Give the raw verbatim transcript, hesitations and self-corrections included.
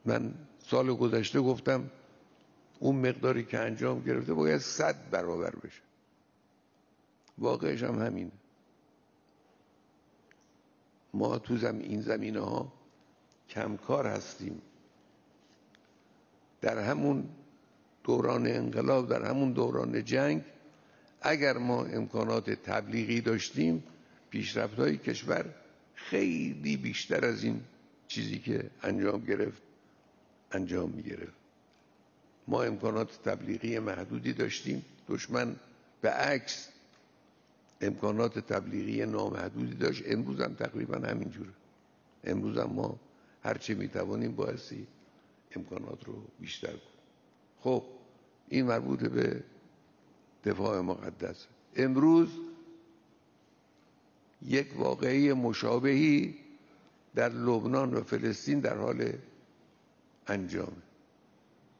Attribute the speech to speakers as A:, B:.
A: من سال گذشته گفتم اون مقداری که انجام گرفته باید صد برابر بشه. واقعش هم همینه. ما تو زم این زمینه ها کمکار هستیم. در همون دوران انقلاب، در همون دوران جنگ، اگر ما امکانات تبلیغی داشتیم، پیشرفت‌های کشور خیلی بیشتر از این چیزی که انجام گرفت انجام می‌گرفت. ما امکانات تبلیغی محدودی داشتیم، دشمن به عکس امکانات تبلیغی نامحدودی داشت. امروز هم تقریبا همینجوره. امروز هم ما هرچه میتوانیم بایستی امکانات رو بیشتر کنیم. خب این مربوط به دفاع مقدس. امروز یک واقعه مشابهی در لبنان و فلسطین در حال انجامه.